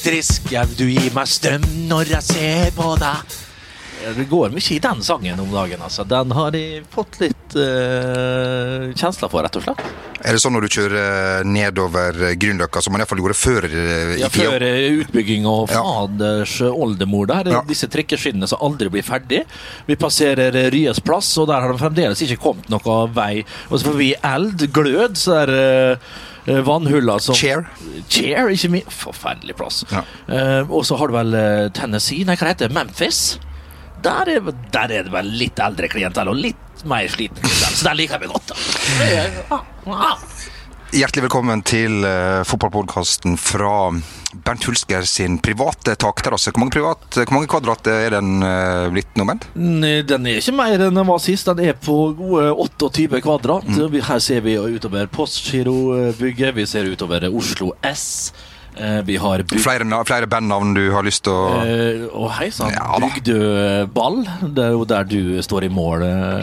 elektrisk, ja, du gir meg strøm når jeg ser på deg. Det går mye i den sangen om dagen, altså. Den har jeg fått litt kjensler for, rett og slett. Det sånn når du kjører nedover Grünerløkka, som man i hvert fall gjorde før i tida? Før utbygging og faders oldemor der. Disse trikkeskinnene som aldri blir ferdig. Vi passerer Ryes plass, og der har de fremdeles ikke kommet noe vei. Og så får vi eld, glød, så vannhuller som Chair, ikke min forferdelig plass. Og så har du vel Tennessee, nei, hva heter det? Memphis. Der er det vel litt eldre klientell og litt mer sliten klientell, så der liker vi godt da. Hjertelig velkommen til fotballpodcasten fra Bernt Hulsker sin private takterrasse. Hvor mange kvadrat er den blitt nå, Bernt? Den er ikke mer enn den var sist. Den er på gode 28 kvadrat. Her ser vi utover Postgirobygget, vi ser utover Oslo S. Vi har flere bandnavn du har lyst til å hei sann, Bygdøball. Det er jo der du står i mål,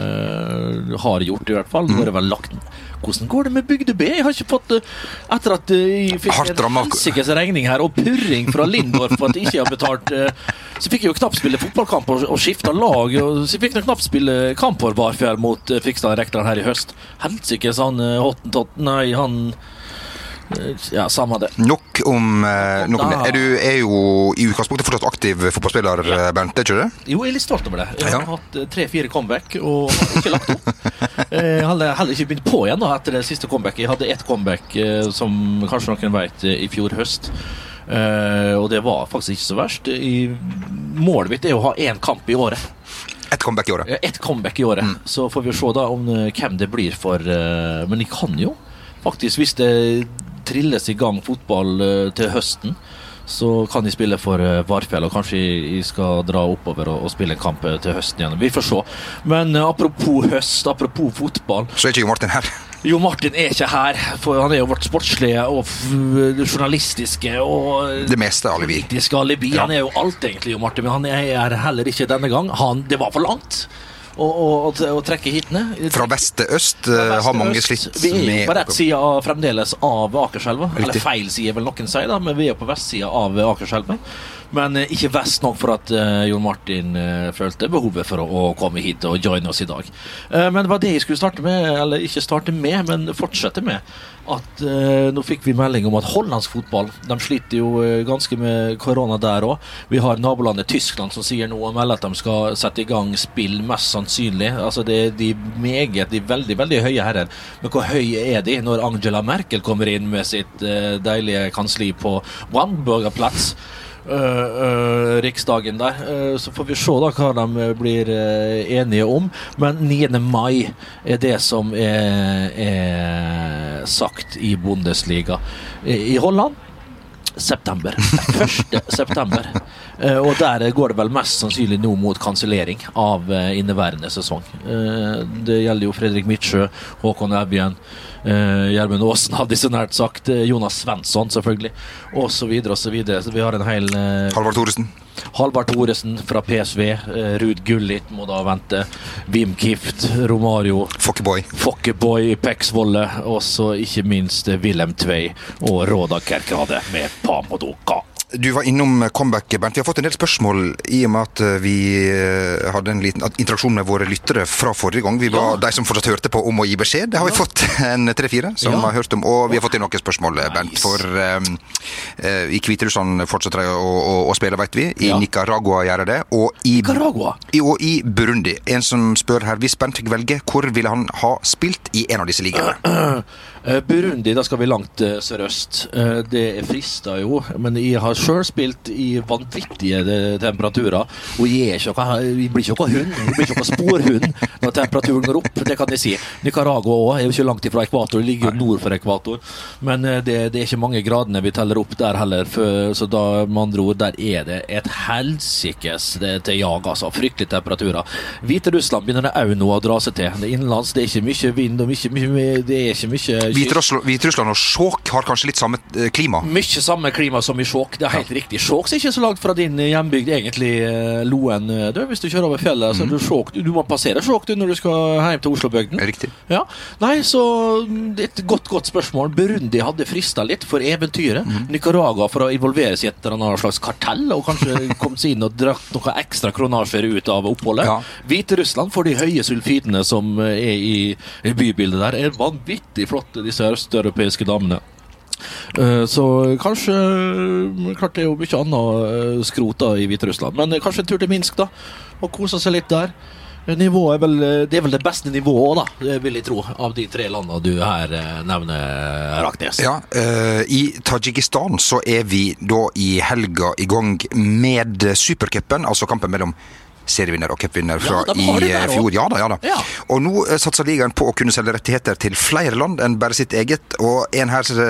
har gjort i hvert fall. Nå er det vel lagt. Hvordan går det med Bygdø B? Jeg har ikke fått, etter at jeg fikk en helsikes regning her og purring fra Lindorf for at jeg ikke har betalt, så fikk jeg jo knapt spille fotballkamp og skifte lag, og så fikk jeg knapt spille kamp for Varfjell mot Fikstad Rektor her i høst. Helsikes han Hottentotten, nei, han ja, samme det. Nok om det. Du er jo i utgangspunktet fortsatt aktiv fotballspiller, Bernt, er ikke det? Jo, jeg er litt stolt over det. Jeg har hatt 3-4 comeback og har ikke lagt opp. Jeg hadde heller ikke begynt på igjen da, etter det siste comeback. Jeg hadde ett comeback som kanskje noen vet i fjor høst. Og det var faktisk ikke så verst. Målet mitt er å ha én kamp i året. Ett comeback i året? Ett comeback i året. Så får vi se da om hvem det blir for. Men jeg kan jo faktisk, hvis det trilles i gang fotball til høsten, så kan de spille for Varfjell, og kanskje jeg skal dra oppover og spille en kamp til høsten igjen. Vi får se. Men apropos høst, apropos fotball, så er ikke Jo Martin her. Jo Martin er ikke her, for han er jo vårt sportslige og journalistiske og det meste alibi. Politiske alibi. Han er jo alt egentlig, Jo Martin, men han er heller ikke denne gang. Det var for langt å trekke hitene. Fra vest til øst har mange slitt med. Vi er jo på rett side fremdeles av Akerselva. Eller feil side vil noen si da, men vi er på vestsida av Akerselva. Men ikke vest nok for at Jon Martin følte behovet for å komme hit og joine oss i dag. Men det var det jeg skulle starte med, eller ikke starte med, men fortsette med. At nå fikk vi melding om at hollandsk fotball, de sliter jo ganske med korona der også. Vi har nabolandet Tyskland som sier noe om at de skal sette i gang spill mest sannsynlig. Altså det er de veldig, veldig høye herrer. Men hvor høye er de når Angela Merkel kommer inn med sitt deilige kansli på Wannburgerplatz? Riksdagen der, så får vi se da hva de blir enige om, men 9. mai er det som er sagt i Bundesliga i Holland. 1. september. Og der går det vel mest sannsynlig nå mot kansellering av inneværende sesong. Det gjelder jo Fredrik Mitsjø, Håkon Evjen, Gjermund Aasen hadde så nært sagt, Jonas Svensson selvfølgelig, og så videre og så videre. Så vi har en hel Halvard Thoresen fra PSV, Rud Gullit må da vente, Wim Kift, Romario, Fokkeboy i Peksvolle, og så ikke minst Willem Tvei og Roda Kerkrade med Pamodoka. Du var innom comeback, Bernt. Vi har fått en del spørsmål i og med at vi hadde en liten interaksjon med våre lyttere fra forrige gang. Vi var de som fortsatt hørte på om å gi beskjed. Det har vi fått en 3-4 som har hørt om, og vi har fått inn noen spørsmål, Bernt. For i Hviterussland fortsetter de å spille, vet vi. I Nicaragua gjør det. Og i Burundi. En som spør her, hvis Bernt fikk velge, hvor ville han ha spilt i en av disse ligaene? Burundi, da skal vi langt sørøst. Det frister jo, men jeg har selv spilt i vanvittige temperaturer, og jeg blir ikke noe hund, jeg blir ikke noe sporhund når temperaturen går opp, det kan jeg si. Nicaragua også, er jo ikke langt ifra ekvator, det ligger jo nord for ekvator, men det er ikke mange gradene vi teller opp der heller, så da, med andre ord, der er det et helsikes til jag, altså, fryktelige temperaturer. Hviterussland begynner det også nå å dra seg til. Det er innenlands, det er ikke mye vind, og det er ikke mye Hviterussland og Skjåk har kanskje litt samme klima? Mye samme klima som i Skjåk, det helt riktig. Skjåk er ikke så langt fra din hjembygd, egentlig Loen. Hvis du kjører over fjellet, så er det Skjåk. Du må passere Skjåk når du skal hjem til Oslobygden. Riktig. Ja. Nei, så det er et godt spørsmål. Burundi hadde fristet litt for eventyret. Nicaragua for å involvere seg i et eller annet slags kartell, og kanskje komme seg inn og drakt noe ekstra kronasjer ut av oppholdet. Ja. Hviterussland for de høye sulfidene som er i bybildet der, er vanvittig flotte, disse østeuropeiske damene. Så kanskje klart det er jo mye annet skrot da i Hviterussland, men kanskje en tur til Minsk da, og kose seg litt der. Nivået det er vel det beste nivået da, vil jeg tro, av de 3 landene du her nevner, Raknes. Ja, i Tajikistan så er vi da i helga i gang med Supercupen, altså kampen mellom serievinner og cupvinner fra i fjor. Ja da. Ja. Og nå satser ligaen på å kunne selge rettigheter til flere land enn bare sitt eget, og en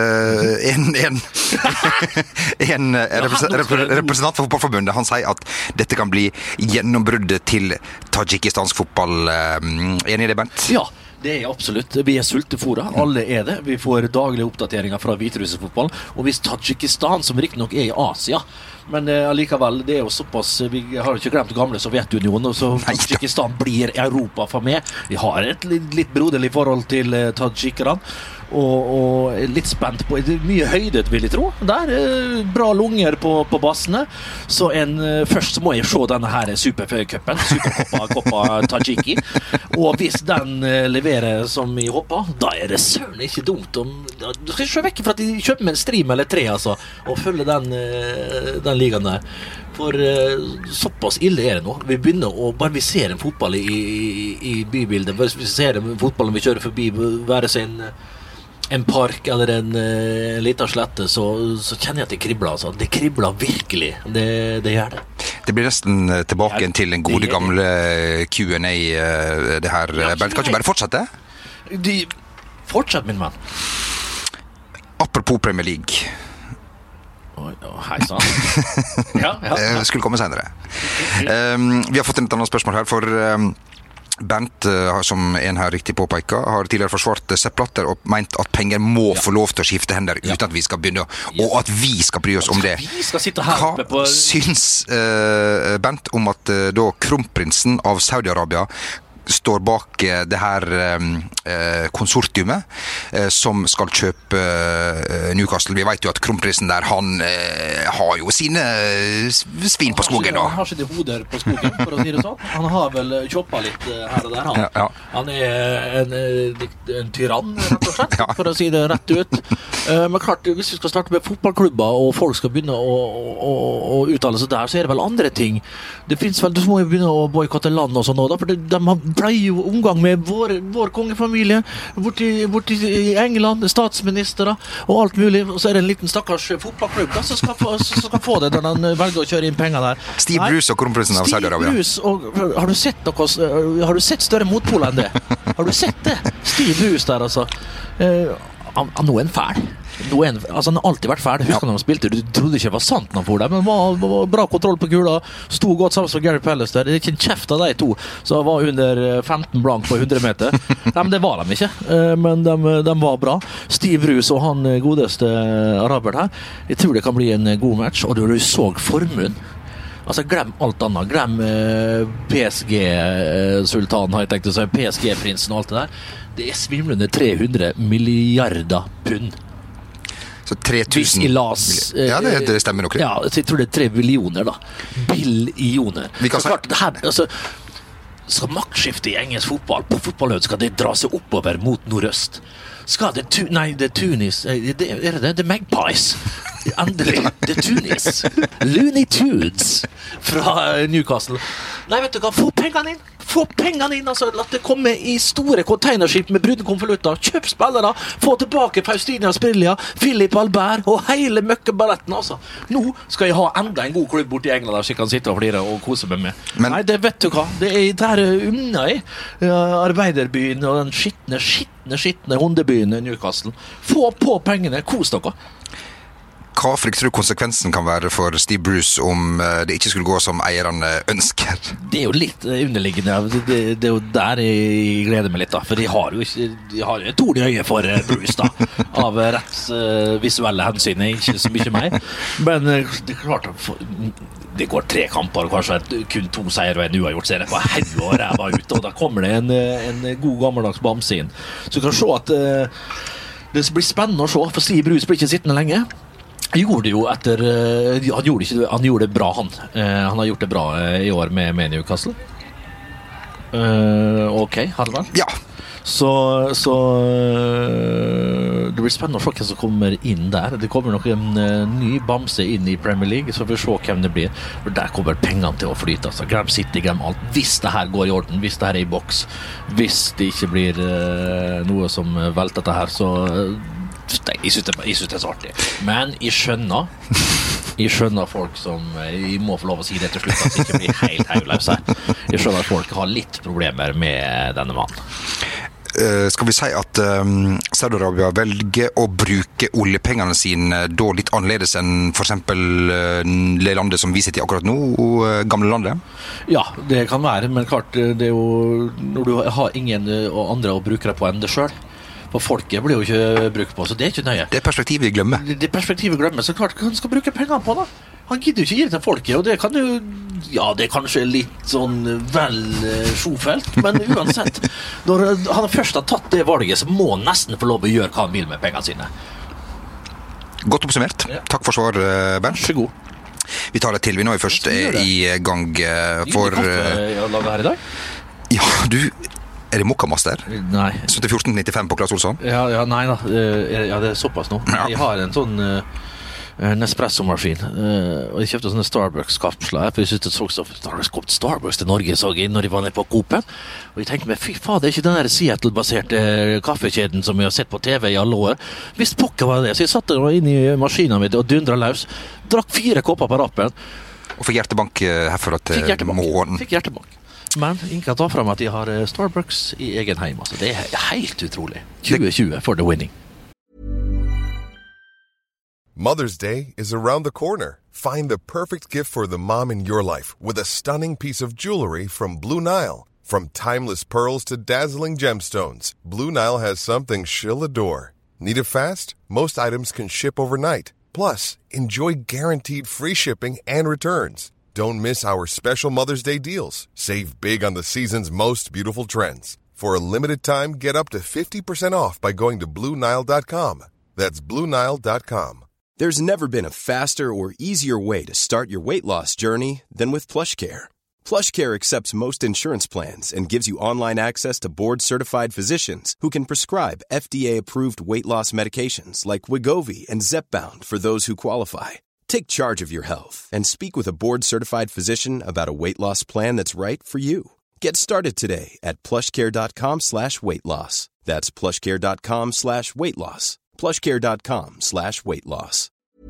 representant for fotballforbundet, han sier at dette kan bli gjennombruddet til tajikistansk fotball. Enig i det, Bent? Ja. Det er absolutt. Vi er sultefora. Alle er det. Vi får daglige oppdateringer fra hviterussisk fotball. Og hvis Tajikistan, som riktignok er i Asia, men allikevel, det er jo såpass, vi har ikke glemt gamle Sovjetunionen, og så Tajikistan blir Europa for meg. Vi har et litt broderlig forhold til tajikerne, og litt spent på, det er mye høydet vil jeg tro der, bra lunger på bassene, så først så må jeg se denne her Supercupen, Superkoppa Tajiki, og hvis den leverer som jeg håper, da er det søren ikke dumt du skal ikke se vekk for at de kjøper med en stream eller 3 altså, og følger den ligaen der, for såpass ille er det nå. Vi begynner å, bare vi ser en fotball i bybildet, hvis vi ser en fotball vi kjører forbi, være seg en park eller en liten slette, så kjenner jeg at det kribler. Altså. Det kribler virkelig. Det gjør det. Det blir nesten tilbake til den gode gamle Q&A, det her. Kan ikke bare fortsette? Fortsett, min mann. Apropos Premier League. Hei sann. Ja. Skulle komme senere. Vi har fått et annet spørsmål her, for Bent, som en her riktig påpeker, har tidligere forsvart Sepp Blatter og ment at penger må få lov til å skifte hender uten at vi skal begynne, og at vi skal bry oss om det. Hva syns Bent om at da kronprinsen av Saudi-Arabia står bak det her konsortiumet som skal kjøpe Newcastle? Vi vet jo at kronprinsen der, han har jo sine svin på skogen da. Han har ikke hoder på skogen, for å si det sånn. Han har vel kjoppet litt her og der. Han er en tyrann, rett og slett, for å si det rett ut. Men klart, hvis vi skal starte med fotballklubber, og folk skal begynne å uttale seg der, så er det vel andre ting. Det finnes vel, du må jo begynne å boykotte land og sånn også, da, for de pleier jo omgang med vår kongefamilie borti i England, statsminister og alt mulig, og så er det en liten stakkars fotballklubb da, som skal få det når han velger å kjøre inn penger der. Steve Bruce og kronprinsen av Saudi-Arabia. Har du sett større motpoler enn det? Har du sett det? Steve Bruce der, altså. Han er en fæl. Han har alltid vært fæl. Husker når han spilte, du trodde ikke det var sant når han for det, men var bra kontroll på kula, sto godt sammen med Gary Pellis der. Det er ikke en kjeft av de to som var under 15 blank på 100 meter. Nei, men det var de ikke, men de var bra. Steve Bruce og han godeste araberen her, jeg tror det kan bli en god match, og du så formuen. Altså, glem alt annet. Glem PSG-sultan, har jeg tenkt å si, PSG-prinsen og alt det der. Det er svimlende 300 milliarder pund. Så 3000 ja, det stemmer nok. Ja, jeg tror det er 3 billioner da. Billioner. Så klart, det her, altså, skal maktskifte i engelsk fotball på fotballød, skal det dra seg oppover mot nordøst. Skal det det er Tunis, det er Magpies. Endelig, det er Tunis. Looney Tunes fra Newcastle. Nei, vet du hva, få pengene inn, altså, la det komme i store containerskip med brudne konvolutter, kjøp spillere, få tilbake Faustinia Sprillia, Philip Albert og hele møkkeballetten, altså. Nå skal jeg ha enda en god klubb borte i England der, så jeg kan sitte og flire og kose meg med. Nei, det vet du hva, det er der unna i arbeiderbyen og den skitne hundebyen Newcastle. Få på pengene, kos dere. Hva frykter du konsekvensen kan være for Steve Bruce om det ikke skulle gå som eierne ønsker? Det jo litt underliggende. Det jo der jeg gleder meg litt, da. For de har jo et torn i øyet for Bruce, da. Av rett visuelle hensyn, ikke så mye mer. Men det klart det går 3 kamper og kanskje kun 2 seier og en uavgjort serie på helg og ræva ut, og da kommer det en god gammeldags bamse inn. Så du kan se at det blir spennende å se, for Steve Bruce blir ikke sittende lenge. Han gjorde det jo han gjorde det bra, han. Han har gjort det bra i år med Newcastle. Ok, har det vært? Ja. Så det blir spennende å se hvem som kommer inn der. Det kommer nok en ny bamse inn i Premier League, så vi får se hvem det blir. For der kommer pengene til å flyte. Altså. Glem City, glem alt. Hvis det her går i orden, hvis det her i boks, hvis det ikke blir noe som velter dette her, så jeg synes det så artig. Men jeg skjønner folk som jeg må få lov å si det til slutt, at det ikke blir helt heiløs her. Jeg skjønner at folk har litt problemer med denne mannen. Skal vi si at Saudi-Arabia velger å bruke oljepengene sine da litt annerledes enn for eksempel det landet som vi sitter i akkurat nå, gamle landet? Ja, det kan være, men klart det jo, når du har ingen andre å bruke det på enn det selv, for folket blir jo ikke brukt på, så det ikke nøye. Det perspektivet vi glemmer. Det perspektivet vi glemmer, så klart han skal bruke pengene på da. Han gidder jo ikke gi det til folket, og det kan jo, det er kanskje litt sånn vel sjofelt, men uansett, når han først har tatt det valget, så må han nesten få lov å gjøre hva han vil med pengene sine. Godt oppsummert. Ja. Takk for svar, Bernt. Vær så god. Vi tar det til, vi nå først i gang for... Kaffe jeg har laget her i dag? Ja, du... Er det Mokkamaster? Nei. 1495 på Claes Olsson? Ja, nei da. Ja, det er såpass nå. Ja. Jeg har en sånn Nespresso-maskin, og jeg kjøpte sånne Starbucks-kapsler, for jeg synes det så Starbucks til Norge, så jeg, når jeg var nede på Coop-en, og jeg tenkte meg, fy faen, det er ikke den der Seattle-baserte kaffekjeden som jeg har sett på TV i alle år. Visst pokker var det, så jeg satt der inn i maskinen min og dundret løs, drakk 4 kopper på rappen. Og fikk hjertebank herfra til morgen. Fikk hjertebank. Men ingen kan ta frem at de har Starbucks i egen heim. Altså. Det er helt utrolig. 2020 for the winning. Mother's Day is around the corner. Find the perfect gift for the mom in your life with a stunning piece of jewelry from Blue Nile. From timeless pearls to dazzling gemstones, Blue Nile has something she'll adore. Need it fast? Most items can ship overnight. Plus, enjoy guaranteed free shipping and returns. Don't miss our special Mother's Day deals. Save big on the season's most beautiful trends. For a limited time, get up to 50% off by going to BlueNile.com. That's BlueNile.com. There's never been a faster or easier way to start your weight loss journey than with PlushCare. PlushCare accepts most insurance plans and gives you online access to board-certified physicians who can prescribe FDA-approved weight loss medications like Wegovy and Zepbound for those who qualify. Take charge of your health and speak with a board-certified physician about a weight loss plan that's right for you. Get started today at plushcare.com/weightloss. That's plushcare.com/weightloss. plushcare.com/weightloss.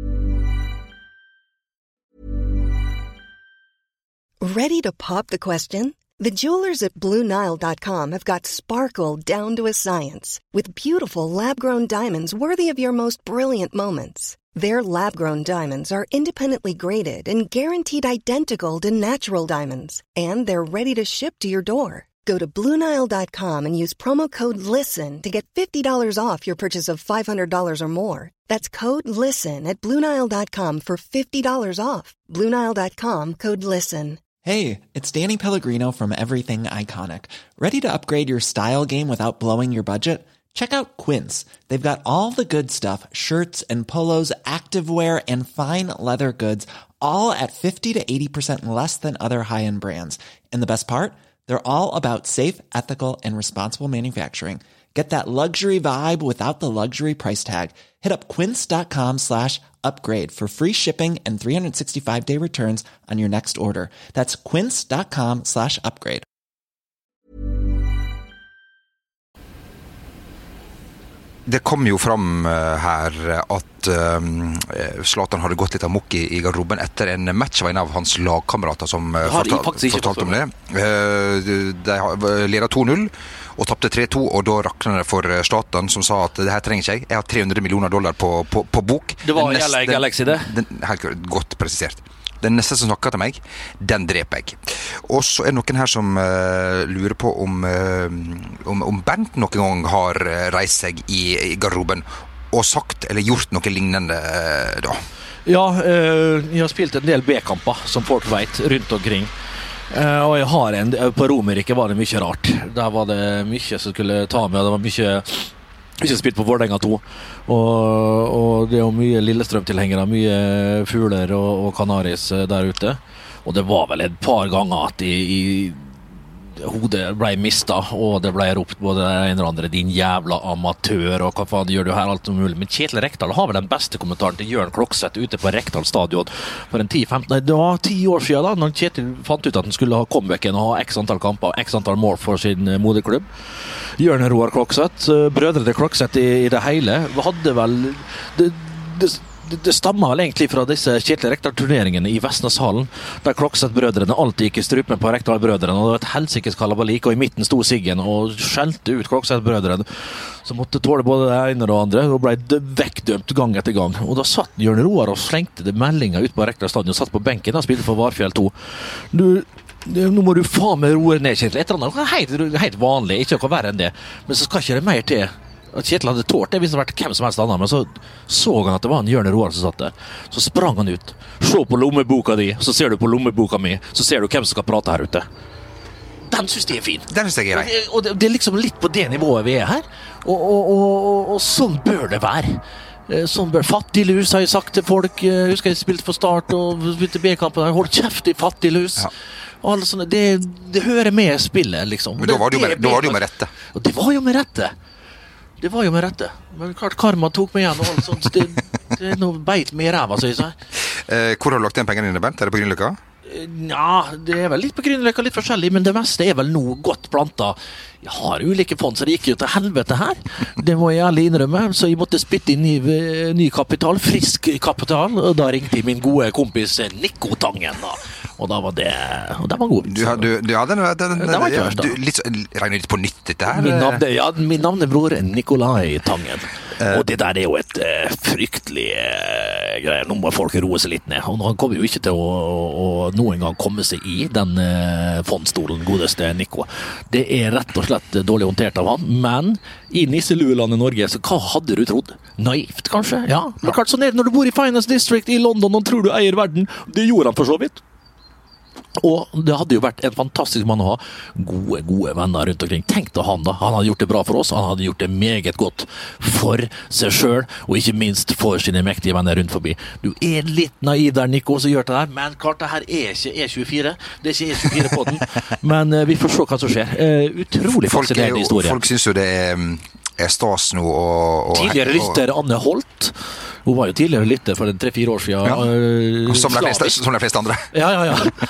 Ready to pop the question? The jewelers at BlueNile.com have got sparkle down to a science with beautiful lab-grown diamonds worthy of your most brilliant moments. Their lab-grown diamonds are independently graded and guaranteed identical to natural diamonds, and they're ready to ship to your door. Go to BlueNile.com and use promo code LISTEN to get $50 off your purchase of $500 or more. That's code LISTEN at BlueNile.com for $50 off. BlueNile.com, code LISTEN. Hey, it's Danny Pellegrino from Everything Iconic. Ready to upgrade your style game without blowing your budget? Check out Quince. They've got all the good stuff, shirts and polos, activewear, and fine leather goods, all at 50 to 80% less than other high-end brands. And the best part? They're all about safe, ethical, and responsible manufacturing. Get that luxury vibe without the luxury price tag. Hit up quince.com/upgrade for free shipping and 365-day returns on your next order. That's quince.com/upgrade. Det kom jo fram her at Zlatan hadde gått litt amok i garderoben etter en match av en av hans lagkamerater som fortalte om det. De leder 2-0, og tappte 3-2, og da raknet det for staten, som sa at det her trenger ikke jeg har $300 millioner på bok. Det var LA Galaxy det? Helt godt presisert. Den neste som snakker til meg, den dreper jeg. Og så det noen her som lurer på om Bernt noen gang har reist seg i garderoben og sagt eller gjort noe lignende da. Ja, jeg har spilt en del B-kamper, som folk vet, rundt omkring. Og jeg har på Romerike var det mye rart. Der var det mye som skulle ta med, det var mye ikke spilt på Vålerenga 2, og det er jo mye Lillestrøm-tilhengere, mye fugler og kanaris der ute, og det var vel et par ganger at hodet ble mistet, og det ble ropt både en eller andre, din jævla amatør, og hva faen gjør du her, alt mulig. Men Kjetil Rekdal har vel den beste kommentaren til Jørn Klokseth ute på Rekdal stadion for det var 10 år siden da, når Kjetil fant ut at han skulle ha comebacken og ha x antall kamper, x antall mål for sin moderklubb. Jørn Roar Klokseth, brødrene Klokseth i det hele, hadde vel det stammer vel egentlig fra disse Kjetil Rekdal-turneringene i Vestneshallen, der Klokseth-brødrene alltid gikk i strupen på Rekdal-brødrene, og det var et helsikes kalabalik, og i midten sto Siggen og skjelte ut Klokseth-brødrene, som måtte tåle både det ene og det andre, og ble vekkdømt gang etter gang. Og da satt Jørn Roar og slengte det meldinga ut på Rekdal stadion, og satt på benken og spilte for Varfjell 2. Nå må du faen meg roe ned, Kjetil. Et eller annet helt vanlig, ikke noe verre enn det, men så skal ikke det mer til. Kjetil hadde tårt det hvis det hadde vært hvem som helst annet, men så han at det var en Jørn Roar som satt der. Så sprang han ut. Se på lommeboka di, så ser du på lommeboka mi, så ser du hvem som skal prate her ute. Den synes jeg fin. Den synes jeg grei. Og det liksom litt på det nivået vi her. Og sånn bør det være. Sånn bør fattiglus, har jeg sagt til folk. Husker jeg spilte for Start og spilte B-kampen der. Hold kjeft i fattiglus. Ja. Og alle sånne, det hører med spillet, liksom. Men da var det jo med rette. Og det var jo med rette. Men klart karma tok meg igjen og alt sånt. Det er noe beit med i ræva, så jeg sier. Hvor har du lagt den pengene dine, Bernt? Er det på Grünerløkka? Ja, det er vel litt på Grünerløkka, litt forskjellig, men det meste er vel nå godt planta. Jeg har ulike fond, så det gikk jo til helvete her. Det må jeg ærlig innrømme, så jeg måtte spytte inn ny kapital, frisk kapital, og da ringte min gode kompis Nico Tangen da. Og da var det, og det var god. Du hadde den var ikke verst da. Regner litt på nytt dette her? Min navnebror Nikolai Tangen. Og det der er jo et fryktelig greier. Nå må folk roe seg litt ned. Og han kommer jo ikke til å noen gang komme seg i den fondstolen, godeste Nico. Det er rett og slett dårlig håndtert av han, men i nisseluelandet Norge, så hva hadde du trodd? Naivt, kanskje? Ja, men klart sånn er det når du bor i Finance District i London og tror du eier verden. Det gjorde han for så vidt. Og det hadde jo vært en fantastisk mann å ha gode venner rundt omkring. Tenk deg han da, han hadde gjort det bra for oss, han hadde gjort det meget godt for seg selv, og ikke minst for sine mektige venner rundt forbi. Du er litt naiv der, Nico, som gjør det her, men klart det her er ikke E24, det er ikke E24 på den, men vi får se hva som skjer. Utrolig fascinerende historie. Folk synes jo det er stas nå tidligere lytter Anne Holt. Hun var jo tidligere lytter for 3-4 år siden. Ja. Som de fleste andre. Ja.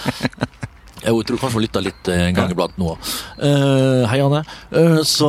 Jeg tror kanskje hun lyttet litt en gang iblant nå. Hei, Anne. Så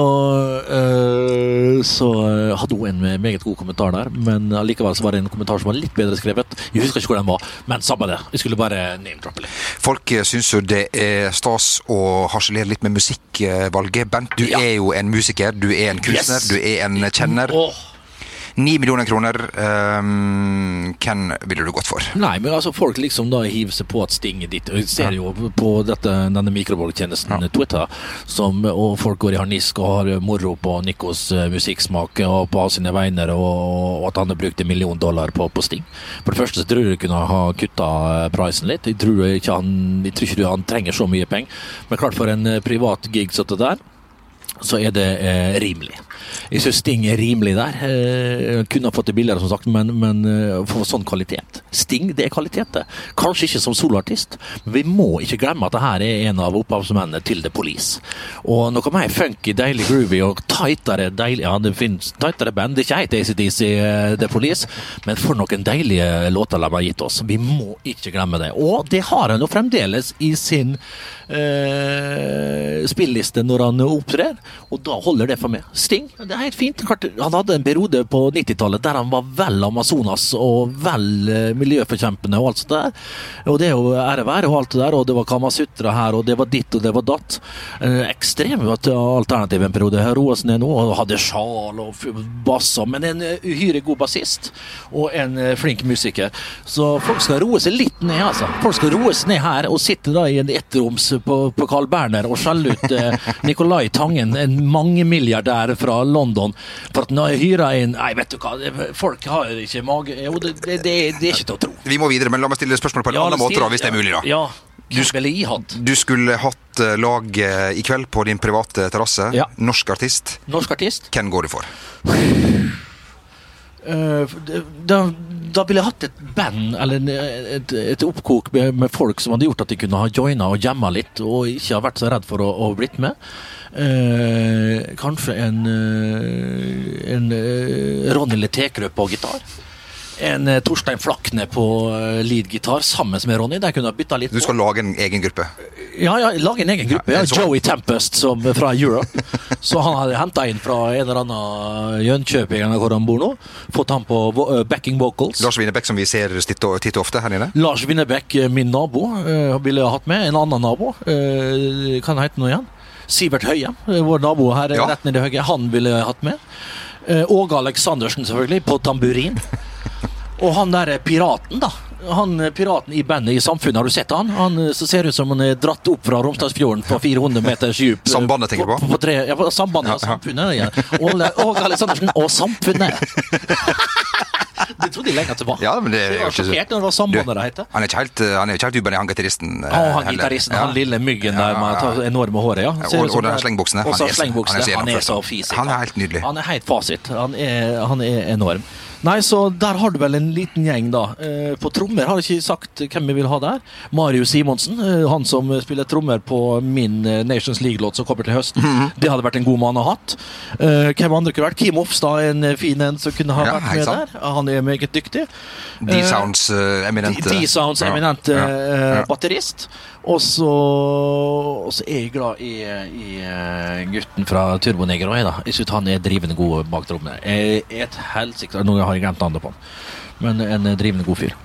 hadde hun en meget god kommentar der, men allikevel så var det en kommentar som var litt bedre skrevet. Jeg husker ikke hvor den var, men samme det. Vi skulle bare name-droppe litt. Folk synes jo det er stas å harselere litt med musikkvalget. Bent, du er jo en musiker, du er en kunstner, du er en kjenner. 9 millioner kroner, hvem ville du gått for? Nei, men altså folk liksom da hiver seg på at Sting er ditt. Jeg ser jo på denne mikrobølgetjenesten Twitter, og folk går i harnisk og har moro på Nikos musikksmak og på sine veiner, og at han har brukt $1 million på Sting. For det første så tror jeg kunne ha kuttet prisen litt. Jeg tror ikke han trenger så mye penger. Men klart for en privat gig sånn det der, så er det rimelig. Jeg synes Sting er rimelig der. Kunne ha fått det billigere, som sagt, men for sånn kvalitet. Sting, det er kvalitet det. Kanskje ikke som soloartist, men vi må ikke glemme at det her er en av opphavsmennene til The Police. Og noe mer funky, deilig, groovy og tightere, deilig, ja, det finnes tightere band, det er ikke helt ACDC The Police, men for noen deilige låter de har gitt oss. Vi må ikke glemme det. Og det har han jo fremdeles i sin spilliste når han opptrer, og da holder det for meg. Sting, det er helt fint. Han hadde en periode på 90-tallet der han var vel Amazonas og vel miljøforkjempende og alt sånt der. Og det er jo ære og alt det der, og det var Kamasutra her, og det var ditt og det var datt. Ekstrem alternativ en periode. Her roet ned nå, og hadde sjal og basser, men en uhyre god bassist og en flink musiker. Så folk skal roe seg litt ned, altså. Folk skal roe seg ned her og sitte da i en ettroms på Carl Berner og skjelle ut Nicolai Tangen, en mangemilliardær fra London, for at når jeg hyrer inn, nei, vet du hva, folk har ikke mage, jo, det er ikke til å tro. Vi må videre, men la meg stille spørsmål på en annen måte da, hvis det er mulig da. Ja, du skulle hatt lag i kveld på din private terrasse. Ja. Norsk artist. Hvem går du for? Da ville jeg hatt et band eller et oppkok med folk som hadde gjort at de kunne ha joinet og jammet litt og ikke ha vært så redd for å blitt med. Kanskje en Ronny Letekrø på gitar, en Torstein Flakne på lead-gitar sammen med Ronny. Der kunne jeg byttet litt. Du skal lage en egen gruppe? Ja, lage en egen gruppe. Joey Tempest som fra Europe. Så han hadde hentet inn fra en eller annen Jönköping hvor han bor nå. Fått han på backing vocals. Lars Winnerbäck som vi ser titt og ofte her nede. Lars Winnerbäck, min nabo, ville jeg hatt med. En annen nabo. Kan han hete noe igjen? Sivert Høie, vår nabo her rett nede i høyre. Han ville jeg hatt med. Åge Aleksandersen selvfølgelig, på tamburin. Og han der piraten da, han piraten i bandet i Samfunnet, har du sett han? Han så ser ut som han er dratt opp fra Romsdalsfjorden på 400 meters djup. Sambandet tenker du på? Ja, Sambandet og Samfunnet. Ja. Åge Aleksandersen og Samfunnet. Det trodde jeg lenge at det var. Ja, men det var sjokkert når det var Sambandet det heter. Han er ikke helt ubennig, han gitaristen. Han gitaristen, han lille myggen der med enorme håret, ja. Og den slengbuksene. Han er så fisig. Han er helt nydelig. Han er helt fasit. Han er enorm. Nei, så der har du vel en liten gjeng da. På trommer har jeg ikke sagt hvem vi vil ha der. Marius Simonsen, han som spiller trommer på min Nations League-låt som kommer til høsten. Det hadde vært en god mann å ha hatt. Hvem andre kunne vært? Kim Hofstad, en fin en som kunne ha vært med der. Han er meget dyktig. D-Sounds eminent batterist. Og så er jeg glad i gutten fra Turbo Negro, da. Jeg synes han er drivende god bak trommene. Et helsikt, noe jeg har glemt andre på, men en drivende god fyr.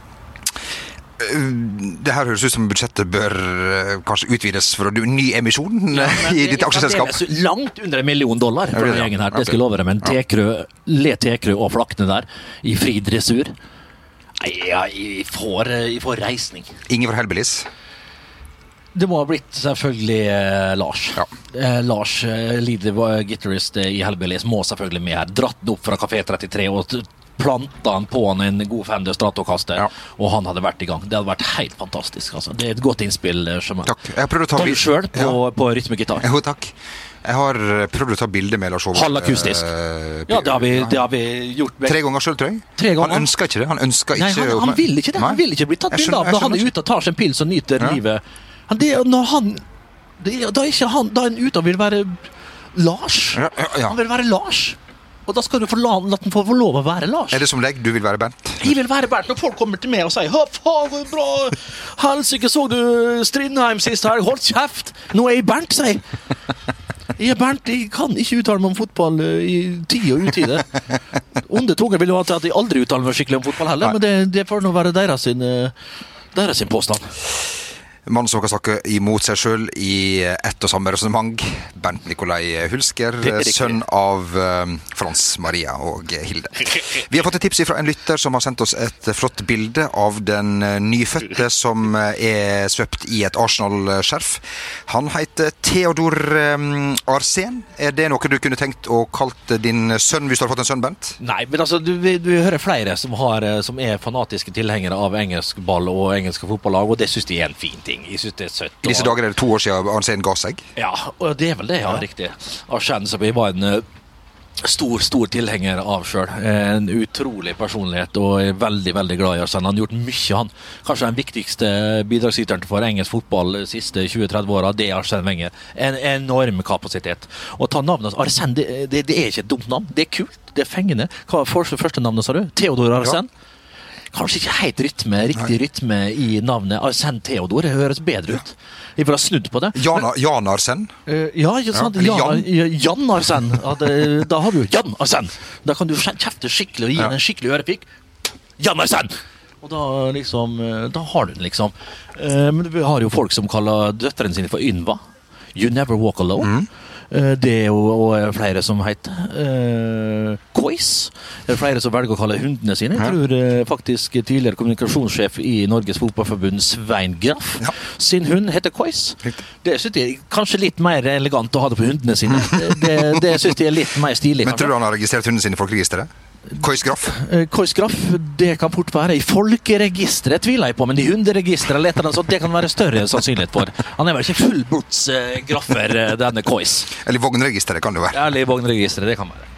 Det her høres ut som budsjettet bør kanskje utvides for en ny emisjon i ditt aksjeselskap. Det er langt under $1 million for den gjengen her, det skal jeg love deg, men Tekrø og Flakne der, i fri dressur. Jeg får reisning. Ingen for Hellbillies? Det må ha blitt selvfølgelig Lars. Ja. Lars, lead guitarist i Hellbillies, må selvfølgelig med her. Dratt den opp fra Café 33 og planta han på han en god Fender Stratocaster, og han hadde vært i gang. Det hadde vært helt fantastisk. Altså. Det er et godt innspill. Takk. Jeg har prøvd å ta bilde selv på rytmegitar. Jo, takk. Jeg har prøvd å ta bilde med Lars Håvard. Halvakustisk. Ja, det har vi gjort. 3 ganger selv, tror jeg. 3 ganger. Han ønsker ikke det. Nei, han vil ikke det. Han vil ikke bli tatt bilde av. Da han er ute og tar seg en pils og nyter livet. Da er han ute og vil være Lars. Han vil være Lars. Og da skal du la den få lov å være Lars. Er det som deg? Du vil være Bernt? Jeg vil være Bernt. Når folk kommer til meg og sier faen, bra, helsike, så du Strindheim sist her, hold kjeft. Nå er jeg Bernt, sier jeg. Jeg er Bernt, jeg kan ikke uttale meg om fotball i tid og utide. Onde tunger vil jo ha til at jeg aldri uttaler meg skikkelig om fotball heller, men det får nå være deres sin påstand. Mannen som kan snakke imot seg selv i ett og samme resonnement, Bernt Nikolai Hulsker, sønn av Frans, Maria og Hilde. Vi har fått et tips fra en lytter som har sendt oss et flott bilde av den nyfødte som er svøpt i et Arsenal-skjerf. Han heter Theodor Arsen. Er det noe du kunne tenkt å kalt din sønn hvis du har fått en sønn, Bernt? Nei, men altså, du hører flere som er fanatiske tilhengere av engelsk ball og engelske fotballag, og det synes de er en fin ting. Jeg synes det er søtt. Disse dager er det 2 år siden Arsen ga seg? Ja, og det er vel det, ja, riktig. Arsen som jeg var en stor tilhenger av selv. En utrolig personlighet, og er veldig, veldig glad i Arsen. Han har gjort mye, han. Kanskje den viktigste bidragsyteren for engelsk fotball de siste 20-30 årene, det er Arsen Wenger. En enorm kapasitet. Og ta navnet Arsen, det er ikke et dumt navn. Det er kult, det er fengende. Hva var første navnet, sa du? Theodor Arsen? Ja. kanskje ikke helt riktig rytme i navnet Arsen Theodor. Det høres bedre ut. Jeg får ha snudd på det. Jan Arsen? Ja, ikke sant? Jan Arsen. Ja, da har du Jan Arsen. Da kan du kjefte skikkelig og gi den en skikkelig ørepikk. Jan Arsen! Og da liksom, da har du den liksom. Men vi har jo folk som kaller døtteren sine for Ynva. You never walk alone. Det er jo flere som heter Kois. Det er flere som velger å kalle hundene sine. Jeg tror faktisk tidligere kommunikasjonssjef i Norges Fotballforbund Svein Graff sin hund heter Kois. Det synes jeg kanskje litt mer elegant å ha det på hundene sine. Det synes jeg er litt mer stilig. Men tror du han har registrert hundene sine i folkeregisteret? Kois Graff? Kois Graff, det kan fort være. I folkeregisteret tviler jeg på, men i hunderegisteret leter han sånn, det kan være større sannsynlighet for. Han er vel ikke fullblods graffer, denne Kois. Eller i vognregisteret kan det være. Ja, eller i vognregisteret, det kan være.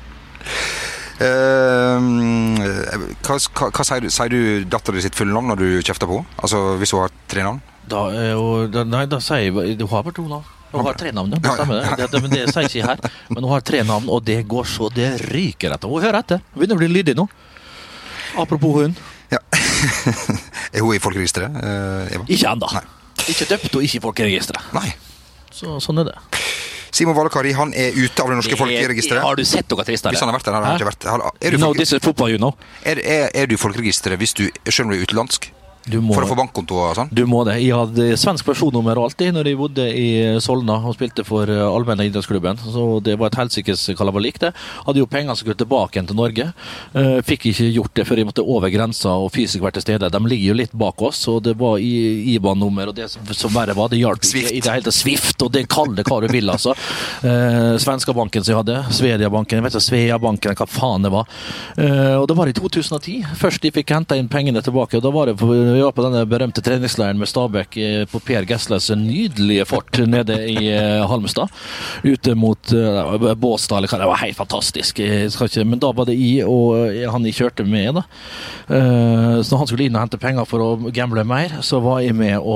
Hva sier du datteren sitt fulle navn når du kjefter på? Altså, hvis hun har 3 navn? Da sier jeg, du har bare 2 navn. Hun har 3 navn, det stemmer det. Men det sier ikke her. Men hun har 3 navn, og det går så det ryker etter. Hun hører etter. Hun begynner å bli lydig nå. Apropos hun. Ja. Er hun i folkeregisteret, Eva? Ikke enda. Nei. Ikke døpt og ikke i folkeregisteret. Nei. Så sånn er det. Simon Valakari, han er ute av det norske folkeregisteret. Har du sett noe trist der? Hvis han har vært der, har han ikke vært. No, this is football, you know. Er du i folkeregisteret hvis du, selv om du er utenlandsk? For å få bankkonto og sånn? Du må det. Jeg hadde svensk personnummer alltid når jeg bodde i Solna og spilte for Allmenne idrettsklubben. Så det var et helsikes kalabalik det. Hadde jo penger som skulle tilbake igjen til Norge. Fikk ikke gjort det før jeg måtte over grensa og fysisk være til stede. De ligger jo litt bak oss, og det var IBAN-nummer, og det som verre var, det hjalp ikke i det hele tatt. Swift, og det kaller hva du vil, altså. Svenska banken som jeg hadde, Svea-banken, jeg vet ikke, Svea-banken, hva faen det var. Og det var i 2010. Først de fikk hentet inn pengene tilbake, og da var det vi var på denne berømte treningsleiren med Stabæk på Per Gessles nydelige fort nede i Halmstad, ute mot Båstad, det var helt fantastisk. Men da var det og han jeg kjørte med da. Så når han skulle inn og hente penger for å gamble mer, så var jeg med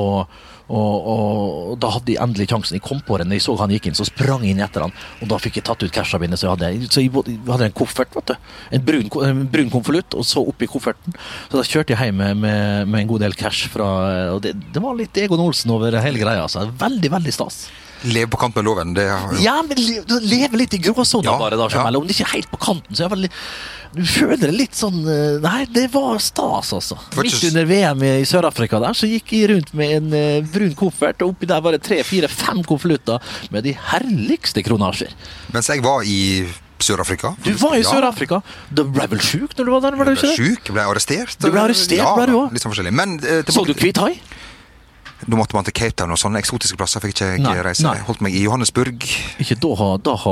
og da hadde jeg endelig sjansen. Jeg kom på den, jeg så han gikk inn, så sprang jeg inn etter han, og da fikk jeg tatt ut cashabindet, så jeg hadde en koffert, vet du. En brun konvolutt, og så opp i kofferten. Så da kjørte jeg hjem med en god del cash fra, og det var litt Egon Olsen over hele greia, altså. Veldig, veldig stas. Leve på kant med loven, det Ja, men leve litt i gråsona bare da, om det ikke er helt på kanten, så jeg var litt du føler det litt sånn nei, det var stas altså. Midt under VM i Sør-Afrika der, så gikk jeg rundt med en brun koffert, og oppi der var det 3, 4, 5 konvolutter med de herligste kronasjer. Mens jeg var i Sør-Afrika. Du var i Sør-Afrika. Du ble vel syk når du var der, var du ikke det? Syk, ble arrestert. Du ble arrestert, ble du også? Litt sånn forskjellig. Men, så du Kvithai? Da måtte man til Cape Town og sånne eksotiske plasser fikk ikke jeg reise. Jeg holdt meg i Johannesburg. Ikke Doha.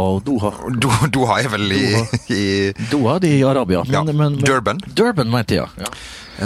Doha er vel i Doha, det er i Arabia. Men, Durban. Durban, mente jeg, ja.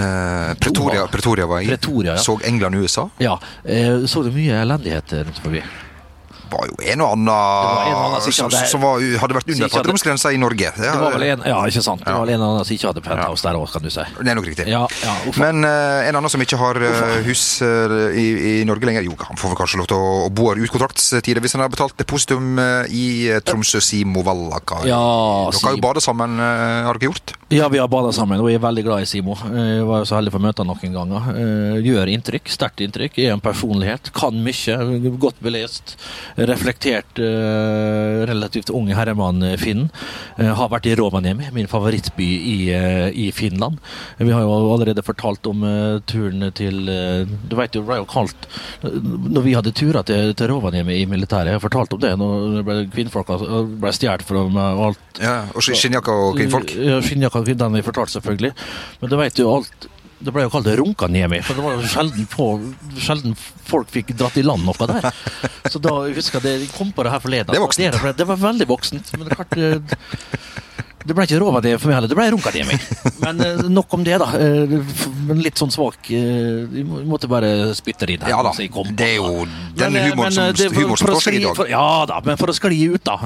Pretoria var i. Pretoria, ja. Så England og USA. Ja, så det mye elendighet rundt forbi. Var jo en og annen som hadde vært under fattigdomsgrensa i Norge. Det var vel en, ja, ikke sant. Det var vel en annen som ikke hadde penthouse der også, kan du si. Det er nok riktig. Ja, men en annen som ikke har hus i Norge lenger, jo, han får vel kanskje lov til å bo her ut kontraktstider hvis han har betalt depositum i Tromsø, Simo Valakari. Ja, dere har jo badet sammen, har dere gjort? Ja, vi har badet sammen, og jeg er veldig glad i Simo. Jeg var jo så heldig for å møte han noen ganger. Gjør inntrykk, sterkt inntrykk, er en personlighet, kan mye, godt belest, reflektert, relativt ung herremann Finn. Har vært i Rovaniemi, min favorittby i Finland. Vi har jo allerede fortalt om turen til, du vet jo, det ble jo kaldt, når vi hadde turet til Rovaniemi i militæret, jeg har fortalt om det, når kvinnfolk ble stjert for alt. Ja, og skinnjakka og kvinnfolk? Ja, skinnjakka og kvinnfolk, vi fortalt selvfølgelig. Men du vet jo alt, det ble jo kalt Ronkanemi, for det var jo sjelden folk fikk dratt i land noe der. Så da husker jeg det kom på det her forleden. Det er voksent. Det var veldig voksent, men det er klart det ble ikke Rovaniemi for meg heller, det ble Ronkanemi. Men nok om det da, men litt sånn svak, vi måtte bare spytte inn her. Ja da, det er jo den humor som står seg i dag. Ja da, men for å skli ut da,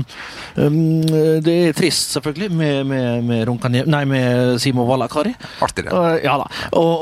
det er trist selvfølgelig med Ronkanemi, nei, med Simo Valakari. Artig det. Ja da,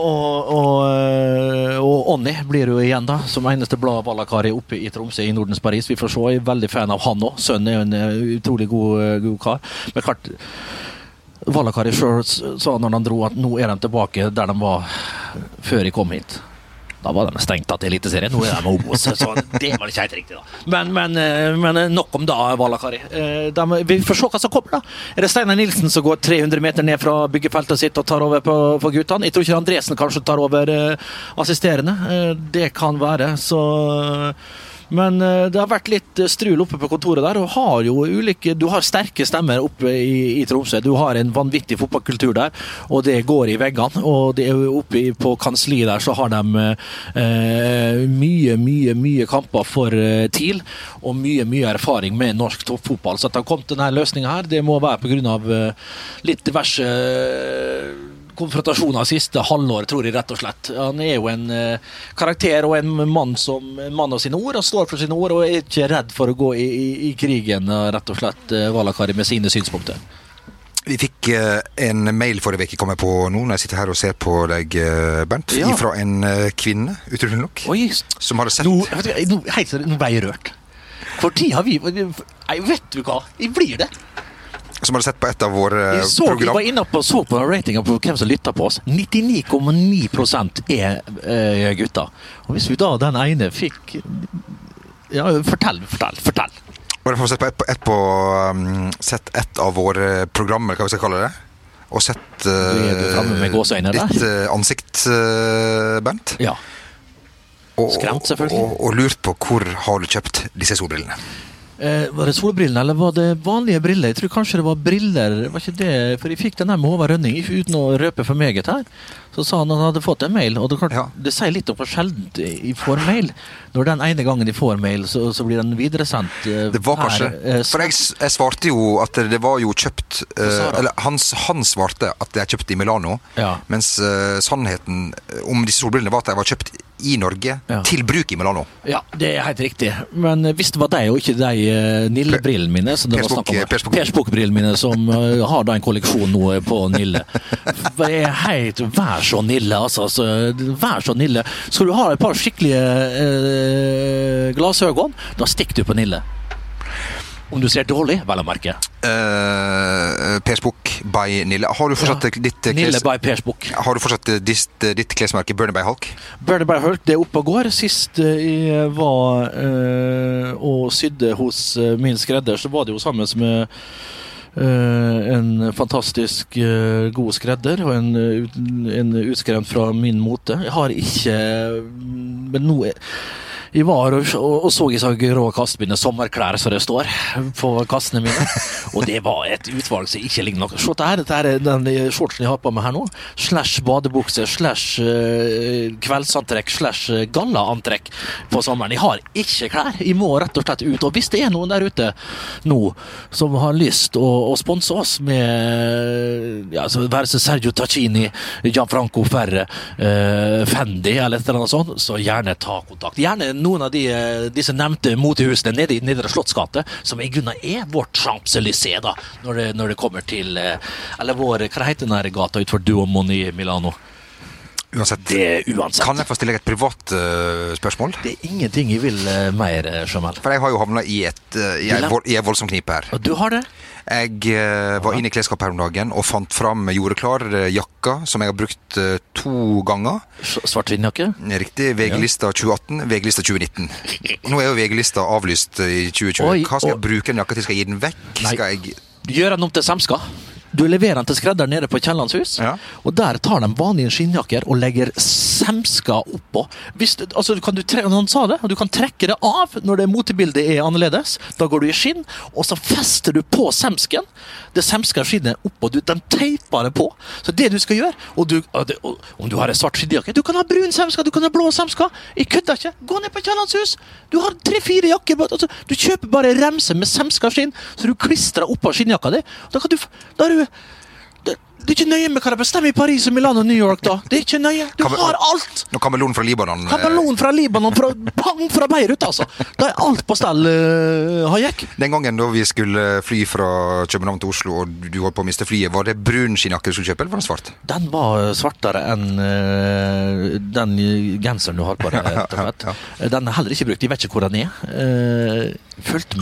og Onni blir jo igjen da, som eneste blad Valakari oppe i Tromsø i Nordens Paris. Vi får se, jeg er veldig fan av han også, sønnen er en utrolig god kar. Men klart, Valakari selv sa når han dro at nå de tilbake der de var før de kom hit. Da var de strengt tatt i eliteserien, nå de med Obos, så det var ikke helt riktig da. Men nok om da, Valakari. Vi får se hva som kommer da. Det Steinar Nilsen som går 300 meter ned fra byggefeltet sitt og tar over på guttene? Jeg tror ikke Andresen kanskje tar over assisterende. Det kan være, så... Men det har vært litt strul oppe på kontoret der, og du har sterke stemmer oppe i Tromsø. Du har en vanvittig fotballkultur der, og det går i veggene. Og det oppe på kansli der så har de mye kamper for TIL, og mye erfaring med norsk toppfotball. Så at det har kommet denne løsningen her, det må være på grunn av litt diverse konfrontasjoner siste halvår, tror jeg rett og slett. Han jo en karakter og en mann av sine ord, og står for sine ord, og ikke redd for å gå i krigen, rett og slett, Valakari, med sine synspunkter. Vi fikk en mail forrige veke komme på nå, når jeg sitter her og ser på deg, Bernt, fra en kvinne, utrolig nok, som hadde sett... Nå ble jeg rørt. For tid har vi... Vet du hva? Jeg blir det. Som hadde sett på et av våre program. Vi var inne på så på ratingen på hvem som lytter på oss. 99,9% gutter. Og hvis vi da den ene fikk... Ja, fortell. Og jeg har sett et av våre programmer, hva vi skal kalle det, og sett ditt ansikt, Bernt. Ja. Skremt, selvfølgelig. Og lurt på hvor har du kjøpt disse solbrillene? Var det solbrillene, eller var det vanlige briller? Jeg tror kanskje det var briller, var ikke det? For jeg fikk den her med Håvard Rønning, uten å røpe for meget her. Så sa han hadde fått en mail, og det sier litt om hvor sjeldent jeg får mail. Når den ene gangen de får mail, så blir den videresendt. Det var kanskje, for jeg svarte jo at det var jo kjøpt, eller han svarte at det kjøpt i Milano, mens sannheten om disse solbrillene var at de var kjøpt i Norge til bruk i Milano. Ja, det helt riktig. Men hvis det var deg og ikke de Nille-brillene mine, som det var snakk om, Persbukk-brillene mine, som har da en kolleksjon nå på Nille. Vær så Nille, altså. Vær så Nille. Skal du ha et par skikkelige glasøgon, da stikker du på Nille. Om du ser dårlig, vel å merke. Persbukk by Nille. Har du fortsatt Nille by Persbukk. Har du fortsatt ditt klesmerke Burnie by Hulk? Burnie by Hulk, det oppe og går. Sist jeg var og sydde hos min skredder, så var det jo sammen med en fantastisk god skredder og en utskremt fra min mote. Jeg har ikke, men nå jeg var og så i så grå kastmine sommerklær som det står på kassene mine, og det var et utvalg som ikke ligner noe. Se dette er den shortsen jeg har på meg her nå, / badebukse, / kveldsantrekk, / gallaantrekk på sommeren. Jeg har ikke klær, jeg må rett og slett ut, og hvis det er noen der ute nå som har lyst å sponse oss med så være seg Sergio Tacchini, Gianfranco Ferre, Fendi eller et eller annet sånt, så gjerne ta kontakt. Gjerne noen av disse nevnte motehusene nede i Nedre Slottsgate, som i grunnen er vårt Champs-Élysées da, når det kommer til, eller hva heter denne gata utenfor Duomo i Milano? Uansett. Kan jeg få stille et privat spørsmål? Det er ingenting jeg vil mer, Sjømel. For jeg har jo havnet i en voldsom knipe her. Og du har det? Jeg var inne i klesskapet her om dagen og fant fram jordeklar jakka som jeg har brukt 2 ganger. Svartvinnjakke? Riktig, VG-lista 2018, VG-lista 2019. Nå er jo VG-lista avlyst i 2020. Hva skal jeg bruke den jakka til? Skal jeg gi den vekk? Skal jeg... Gjør den om til semska. Du leverer den til skredder nede på Kjellandshus, og der tar de vanlige skinnjakker og legger semska oppå. Han sa det, og du kan trekke det av når det motebildet er annerledes. Da går du i skinn, og så fester du på semsken. Det semska skinnet oppå, de teiper det på. Så det du skal gjøre, om du har en svart skinnjakke, du kan ha brun semska, du kan ha blå semska. Jeg kødder ikke. Gå ned på Kjellandshus. Du har 3-4 jakker. Du kjøper bare remse med semska skinn, så du klistrer oppå skinnjakka di. Da er du det er ikke nøye med hva de bestemmer i Paris og Milano og New York da. Det er ikke nøye. Du har alt. Nå kameleon fra Libanon. Kameleon fra Libanon, fra Beirut altså. Da er alt på stell, Hayek. Den gangen da vi skulle fly fra København til Oslo, og du holdt på å miste flyet, var det brun skinnjakke du skulle kjøpe, eller var den svart? Den var svartere enn den genseren du har på deg, rett og slett. Den er heller ikke brukt. Jeg vet ikke hvor den er. Følte meg nok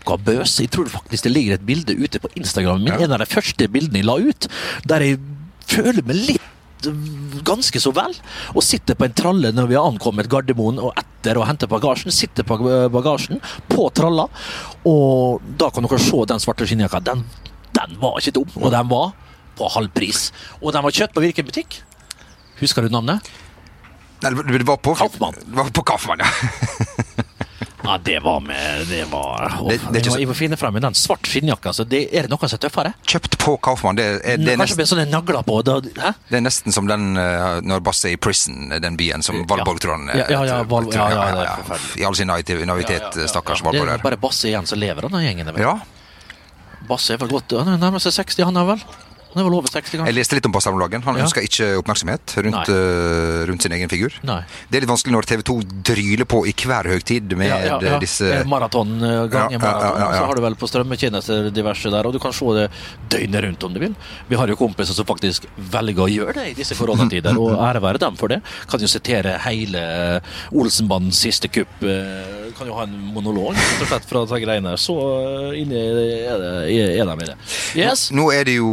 møkkabøs. Jeg tror faktisk det ligger et bilde ute på Instagram min, en av de første bildene jeg la ut, der jeg føler meg litt ganske så vel, og sitter på en tralle når vi har ankommet Gardermoen, og etter å hente bagasjen, sitter på bagasjen på tralla, og da kan dere se den svarte skinnjakka. Den var ikke dum, og den var på halv pris. Og den var kjøpt på hvilken butikk? Husker du navnet? Nei, det var på Kaufmann. Det var på Kaufmann, ja. Ja, det var jeg får finne frem med den svart skinnjakka, så det er noe som er tøffere. Kjøpt på Kaufmann, det er kanskje med sånne nagler på. Hæ? Det er nesten som den når Basse er i prison, den byen som Valborg tror han. Ja, det er forferdelig. I all sin naivitet, stakkars Valborg. Det er bare Basse igjen som lever av den gjengen. Ja. Basse er vel godt, han er nærmere seg 60, han er vel? Han er vel over 60 ganger. Jeg leste litt om Basse om dagen. Han ønsker ikke oppmerksomhet rundt sin egen figur. Nei. Det er litt vanskelig når TV 2 dryler på i hver høgtid med disse... Maraton, så har du vel på strømmetjenester diverse der, og du kan se det døgnet rundt om du vil. Vi har jo kompiser som faktisk velger å gjøre det i disse koronatider, og ære være dem for det. Kan jo sitere hele Olsenbandens siste kupp, kan jo ha en monolog, rett og slett, fra de greiene. Så inne er de med det. Yes. Nå er det jo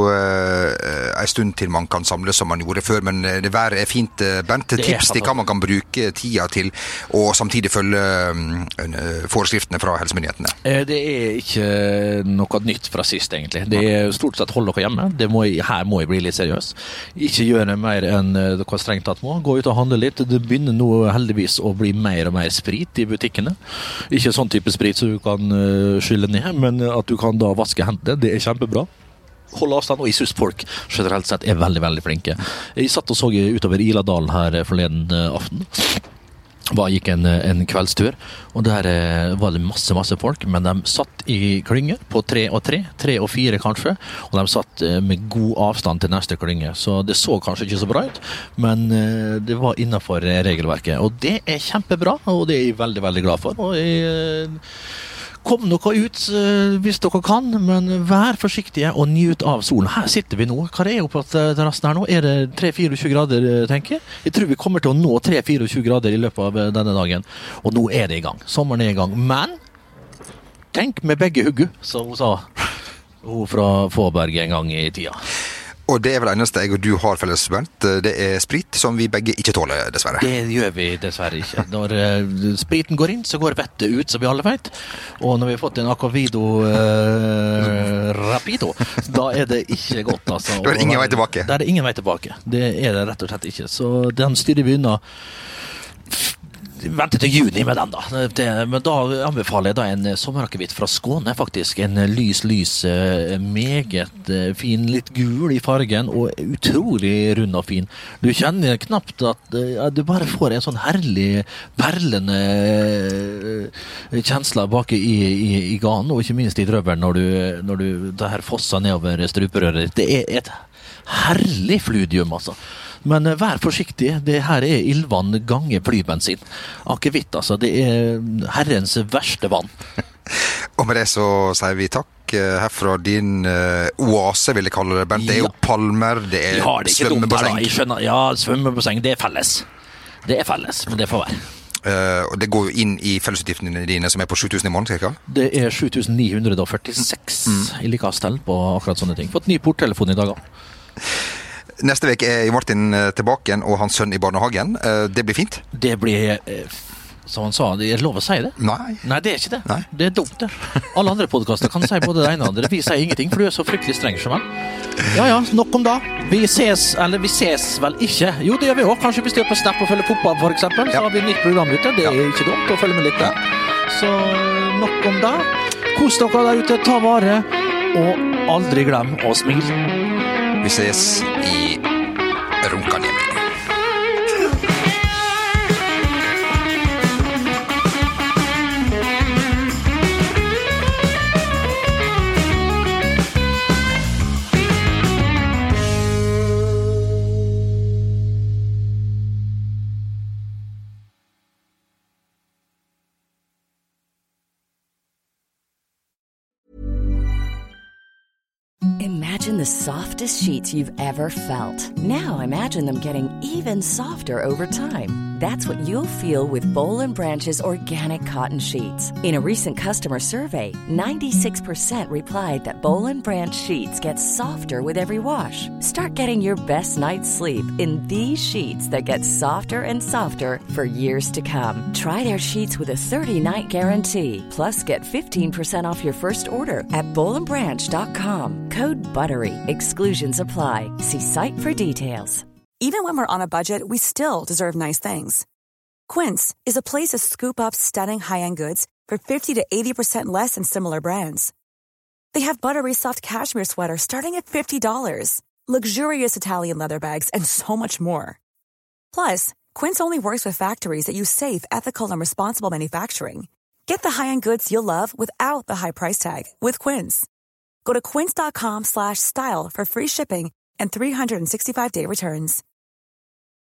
en stund til man kan samle som man gjorde før, men det været er fint, Bent. Tips til hva man kan bruke tida til, og samtidig følge forskriftene fra helsemyndighetene. Det er ikke noe nytt fra sist, egentlig. Det er stort sett hold dere hjemme. Her må jeg bli litt seriøs. Ikke gjøre mer enn dere strengt tatt må. Gå ut og handle litt. Det begynner nå heldigvis å bli mer og mer sprit i butikkene. Ikke sånn type sprit så du kan skylle ned, men at du kan da vaske hendene, det er kjempebra. Holde avstand, og jeg synes folk generelt sett er veldig, veldig flinke. Jeg satt og så utover Iladalen her forleden aften. Gikk en kveldstur, og der var det masse folk, men de satt i klynge på 3 og 3 og 4 kanskje, og de satt med god avstand til neste klynge, så det så kanskje ikke så bra ut, men det var innenfor regelverket, og det er kjempebra, og det er jeg veldig, veldig glad for, og jeg... Kom dere ut hvis dere kan, men vær forsiktige og nyt av solen. Her sitter vi nå. Hva er oppe på terrassen her nå? Er det 3-24 grader, tenker jeg? Jeg tror vi kommer til å nå 3-24 grader i løpet av denne dagen. Og nå er det i gang. Sommeren er i gang. Men tenk med begge huggu, som hun sa. Hun fra Fåberg en gang i tida. Og det er vel eneste jeg og du har felles, Bernt. Det er sprit som vi begge ikke tåler, dessverre. Det gjør vi dessverre ikke. Når spriten går inn, så går vettet ut, som vi alle vet. Og når vi har fått en Aquavido Rapido, da er det ikke godt, altså. Da er det ingen vei tilbake. Da er det ingen vei tilbake. Det er det rett og slett ikke. Så den styrer vi unna. Vente til juni med den da. Men da anbefaler jeg da en sommerakevitt fra Skåne, faktisk. En lys, meget fin, litt gul i fargen, og utrolig rund og fin. Du kjenner knapt at du bare får en sånn herlig, perlende kjensler bak i ganen, og ikke minst i drøveren når du det her fosser nedover struperøret. Det er et herlig fludium, altså. Men vær forsiktig, det her er ildvann gange flybensin. Akevitt, altså, det er herrens verste vann. Og med det så sier vi takk herfra din oase, vil jeg kalle det, Bent. Det er jo palmer, det er svømmebasseng. Ja, svømmebasseng, det er felles. Det er felles, men det får være. Og det går jo inn i fellesutgiftene dine, som er på 7 000 i måneden, cirka? Det er 7 946 i likastell på akkurat sånne ting. Fått ny porttelefon i dag. Neste vek er Martin tilbake igjen, og hans sønn i barnehagen. Det blir fint? Det blir, som han sa, det er lov å si det? Nei, det er ikke det. Nei. Det er dumt det. Alle andre podcaster kan si både det ene og andre. Vi sier ingenting, for du er så fryktelig streng som han. Ja, nok om da. Vi ses vel ikke. Jo, det gjør vi også. Kanskje vi styrer på Snap og følger fotball, for eksempel. Så har vi et nytt program ute. Det er ikke dumt å følge med litt der. Så nok om da. Kos dere der ute, ta vare, og aldri glem å smile. Vi ses i Ronkanjemi. Imagine the softest sheets you've ever felt. Now imagine them getting even softer over time. That's what you'll feel with Boll & Branch's organic cotton sheets. In a recent customer survey, 96% replied that Boll & Branch sheets get softer with every wash. Start getting your best night's sleep in these sheets that get softer and softer for years to come. Try their sheets with a 30-night guarantee. Plus, get 15% off your first order at bollandbranch.com. Code BUTTERY. Exclusions apply. See site for details. Even when we're on a budget, we still deserve nice things. Quince is a place to scoop up stunning high-end goods for 50 to 80% less than similar brands. They have buttery soft cashmere sweaters starting at $50, luxurious Italian leather bags, and so much more. Plus, Quince only works with factories that use safe, ethical, and responsible manufacturing. Get the high-end goods you'll love without the high price tag with Quince. Go to quince.com/style for free shipping and 365-day returns.